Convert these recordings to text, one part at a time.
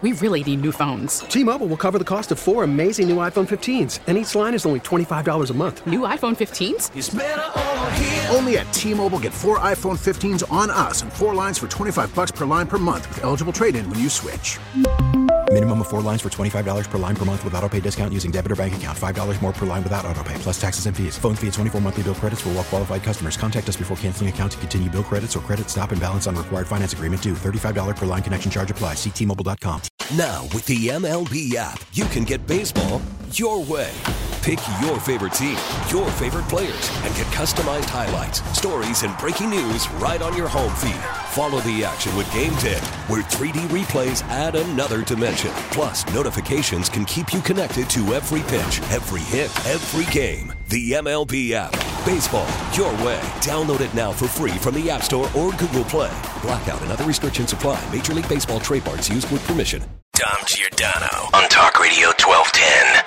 We really need new phones. T-Mobile will cover the cost of 4 amazing new iPhone 15s, and each line is only $25 a month. New iPhone 15s? It's better over here. Only at T-Mobile, get 4 iPhone 15s on us and 4 lines for $25 per line per month with eligible trade-in when you switch. Minimum of 4 lines for $25 per line per month with autopay discount using debit or bank account. $5 more per line without autopay, plus taxes and fees. Phone fee at 24 monthly bill credits for well-qualified customers. Contact us before canceling account to continue bill credits or credit stop and balance on required finance agreement due. $35 per line connection charge applies. See T-Mobile.com. Now, with the MLB app, you can get baseball your way. Pick your favorite team, your favorite players, and get customized highlights, stories, and breaking news right on your home feed. Follow the action with Game Day, where 3D replays add another dimension. Plus, notifications can keep you connected to every pitch, every hit, every game. The MLB app. Baseball your way. Download it now for free from the App Store or Google Play. Blackout and other restrictions apply. Major League Baseball trademarks used with permission. Dom Giordano on Talk Radio 1210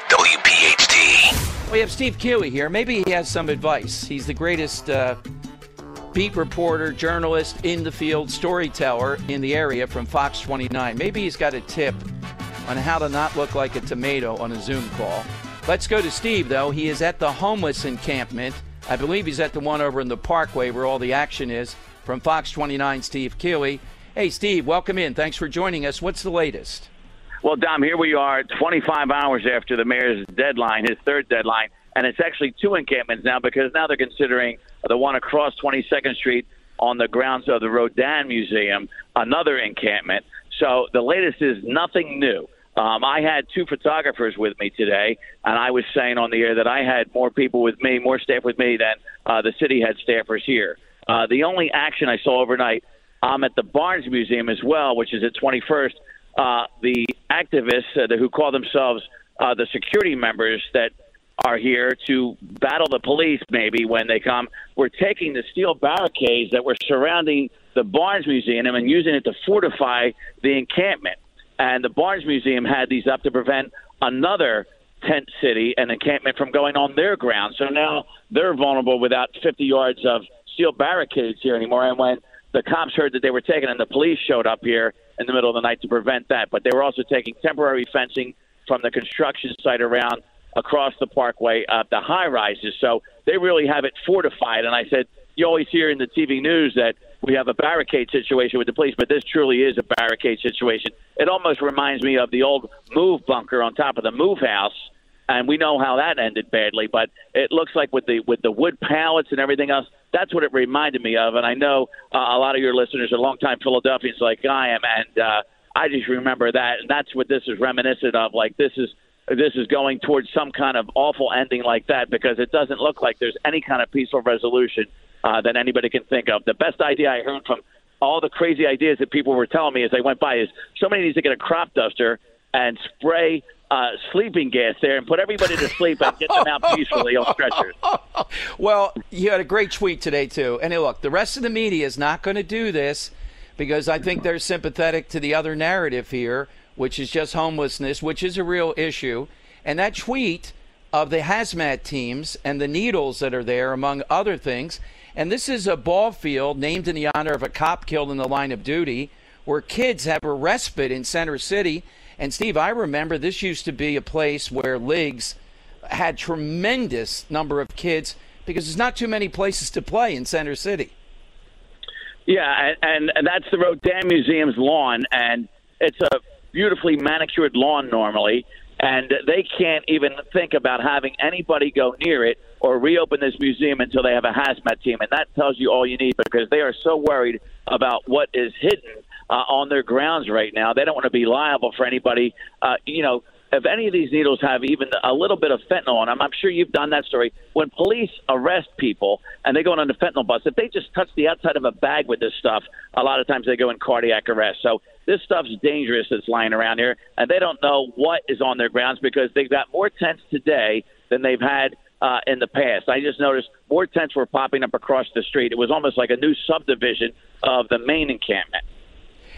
WPHT. We have Steve Keeley here. Maybe he has some advice. He's the greatest beat reporter, journalist, in the field, storyteller in the area from Fox 29. Maybe he's got a tip on how to not look like a tomato on a Zoom call. Let's go to Steve, though. He is at the homeless encampment. I believe he's at the one over in the Parkway where all the action is. From Fox 29, Steve Keeley. Hey, Steve, welcome in. Thanks for joining us. What's the latest? Well, Dom, here we are 25 hours after the mayor's deadline, his third deadline, and it's actually 2 encampments now because now they're considering the one across 22nd Street on the grounds of the Rodin Museum, another encampment. So the latest is nothing new. I had 2 photographers with me today, and I was saying on the air that I had more people with me, more staff with me than the city had staffers here. The only action I saw overnight, I'm at the Barnes Museum as well, which is at 21st. The activists who call themselves the security members that are here to battle the police maybe when they come, were taking the steel barricades that were surrounding the Barnes Museum and using it to fortify the encampment. And the Barnes Museum had these up to prevent another tent city and encampment from going on their ground. So now they're vulnerable without 50 yards of steel barricades here anymore. And when the cops heard that they were taken and the police showed up here in the middle of the night to prevent that. But they were also taking temporary fencing from the construction site around across the Parkway, the high-rises. So they really have it fortified. And I said, you always hear in the TV news that we have a barricade situation with the police, but this truly is a barricade situation. It almost reminds me of the old Move bunker on top of the Move house, and we know how that ended badly. But it looks like with the wood pallets and everything else, that's what it reminded me of. And I know a lot of your listeners are longtime Philadelphians like I am, and I just remember that. And that's what this is reminiscent of. Like this is going towards some kind of awful ending like that because it doesn't look like there's any kind of peaceful resolution that anybody can think of. The best idea I heard from all the crazy ideas that people were telling me as they went by is somebody needs to get a crop duster and spray sleeping gas there and put everybody to sleep and get them out peacefully on stretchers. Well, you had a great tweet today, too. And look, the rest of the media is not going to do this because I think they're sympathetic to the other narrative here, which is just homelessness, which is a real issue. And that tweet of the hazmat teams and the needles that are there, among other things. And this is a ball field named in the honor of a cop killed in the line of duty where kids have a respite in Center City. And, Steve, I remember this used to be a place where leagues had tremendous number of kids because there's not too many places to play in Center City. Yeah, and that's the Rodin Museum's lawn, and it's a beautifully manicured lawn normally, and they can't even think about having anybody go near it or reopen this museum until they have a hazmat team, and that tells you all you need because they are so worried about what is hidden on their grounds right now. They don't want to be liable for anybody. If any of these needles have even a little bit of fentanyl on them, I'm sure you've done that story. When police arrest people and they go on the fentanyl bus, if they just touch the outside of a bag with this stuff, a lot of times they go in cardiac arrest. So this stuff's dangerous that's lying around here, and they don't know what is on their grounds because they've got more tents today than they've had in the past. I just noticed more tents were popping up across the street. It was almost like a new subdivision of the main encampment.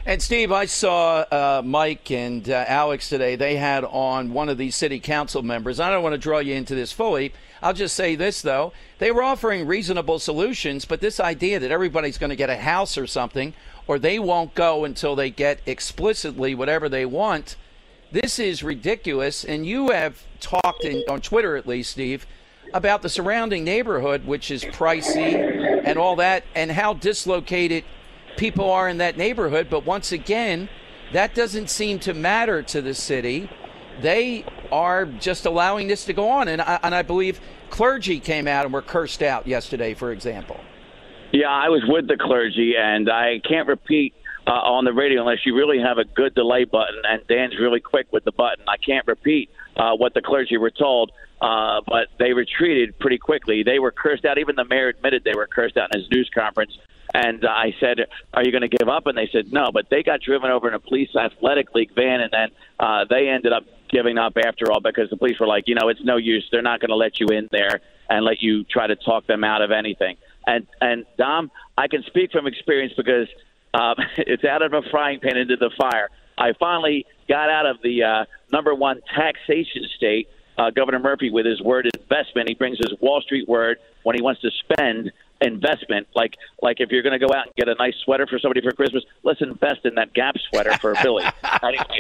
And, Steve, I saw Mike and Alex today. They had on one of these city council members. I don't want to draw you into this fully. I'll just say this, though. They were offering reasonable solutions, but this idea that everybody's going to get a house or something, or they won't go until they get explicitly whatever they want, this is ridiculous. And you have talked, on Twitter at least, Steve, about the surrounding neighborhood, which is pricey and all that, and how dislocated people are in that neighborhood. But once again, that doesn't seem to matter to the city. They are just allowing this to go on. And I believe clergy came out and were cursed out yesterday, for example. Yeah, I was with the clergy, and I can't repeat on the radio unless you really have a good delay button, and Dan's really quick with the button. I can't repeat what the clergy were told, but they retreated pretty quickly. They were cursed out. Even the mayor admitted they were cursed out in his news conference. And I said, are you going to give up? And they said no, but they got driven over in a police athletic league van, and then they ended up giving up after all because the police were like, it's no use. They're not going to let you in there and let you try to talk them out of anything. And Dom, I can speak from experience because it's out of a frying pan into the fire. I finally got out of the number one taxation state, Governor Murphy, with his word investment. He brings his Wall Street word when he wants to spend investment. Like if you're going to go out and get a nice sweater for somebody for Christmas, let's invest in that Gap sweater for Billy. Anyway,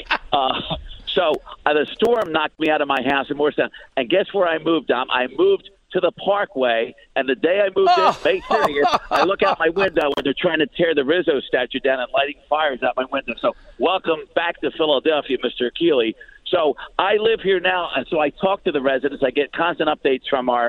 so the storm knocked me out of my house in Morristown. And guess where I moved, Dom? I moved to the Parkway, and the day I moved in, May 30th, I look out my window and they're trying to tear the Rizzo statue down and lighting fires out my window. So welcome back to Philadelphia, Mr. Keeley. So I live here now, and so I talk to the residents. I get constant updates from our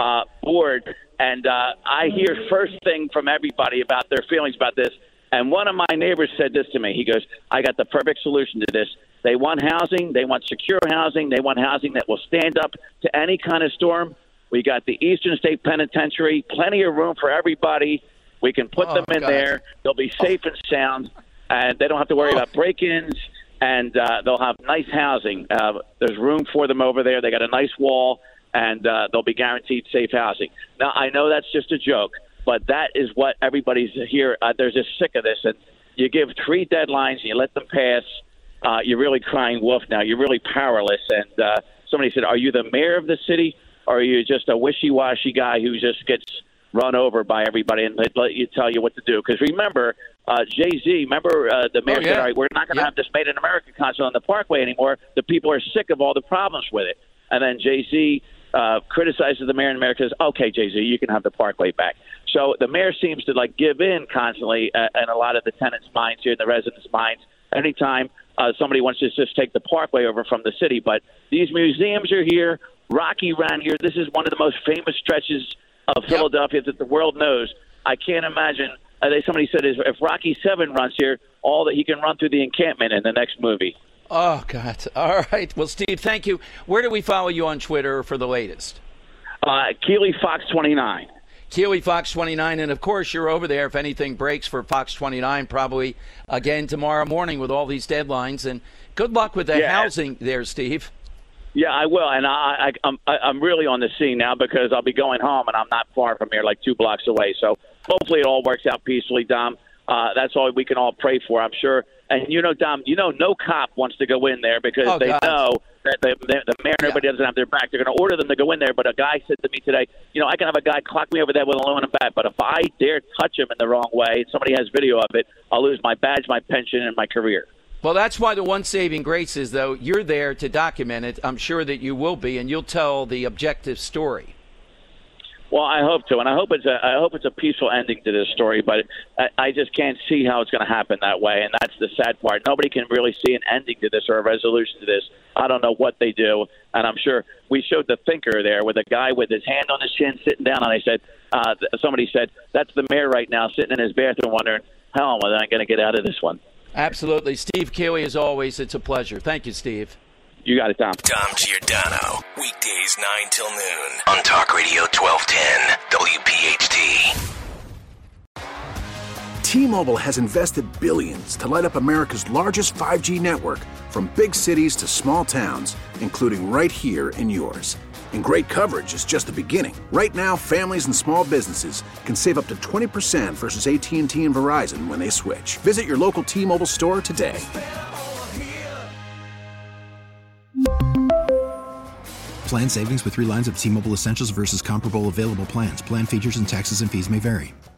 board, and I hear first thing from everybody about their feelings about this. And one of my neighbors said this to me. He goes, I got the perfect solution to this. They want housing. They want secure housing. They want housing that will stand up to any kind of storm. We got the Eastern State Penitentiary, plenty of room for everybody. We can put them in there. They'll be safe and sound, and they don't have to worry about break-ins, and they'll have nice housing. There's room for them over there. They got a nice wall, and they'll be guaranteed safe housing. Now, I know that's just a joke, but that is what everybody's here. They're just sick of this, and you give 3 deadlines and you let them pass. You're really crying wolf now. You're really powerless. And somebody said, are you the mayor of the city? Or are you just a wishy-washy guy who just gets run over by everybody and let you tell you what to do? Because remember, Jay-Z, the mayor said, all right, we're not going to have this Made in America concert on the Parkway anymore. The people are sick of all the problems with it. And then Jay-Z criticizes the mayor in America and says, okay, Jay-Z, you can have the Parkway back. So the mayor seems to give in constantly in a lot of the tenants' minds here, in the residents' minds, anytime somebody wants to just take the Parkway over from the city. But these museums are here. Rocky ran here. This is one of the most famous stretches of Philadelphia that the world knows. I can't imagine. Somebody said if Rocky 7 runs here, all that he can run through the encampment in the next movie. Oh, God. All right. Well, Steve, thank you. Where do we follow you on Twitter for the latest? Keeley Fox 29. Keeley Fox 29. And, of course, you're over there if anything breaks for Fox 29, probably again tomorrow morning with all these deadlines. And good luck with the housing there, Steve. Yeah, I will, and I'm really on the scene now because I'll be going home, and I'm not far from here, like 2 blocks away. So hopefully it all works out peacefully, Dom. That's all we can all pray for, I'm sure. And Dom, no cop wants to go in there because they know that the mayor and everybody doesn't have their back. They're going to order them to go in there. But a guy said to me today, I can have a guy clock me over there with a aluminum bat, but if I dare touch him in the wrong way, and somebody has video of it, I'll lose my badge, my pension, and my career. Well, that's why the one saving grace is, though, you're there to document it. I'm sure that you will be, and you'll tell the objective story. Well, I hope to, and I hope it's a peaceful ending to this story. But I just can't see how it's going to happen that way, and that's the sad part. Nobody can really see an ending to this or a resolution to this. I don't know what they do, and I'm sure we showed the thinker there with a guy with his hand on his chin sitting down, and I said, somebody said, that's the mayor right now sitting in his bathroom wondering, how am I going to get out of this one? Absolutely. Steve Keeley, as always, it's a pleasure. Thank you, Steve. You got it, Tom. Dom Giordano, weekdays 9 till noon on Talk Radio 1210 WPHT. T-Mobile has invested billions to light up America's largest 5G network, from big cities to small towns, including right here in yours. And great coverage is just the beginning. Right now, families and small businesses can save up to 20% versus AT&T and Verizon when they switch. Visit your local T-Mobile store today. Plan savings with 3 lines of T-Mobile Essentials versus comparable available plans. Plan features and taxes and fees may vary.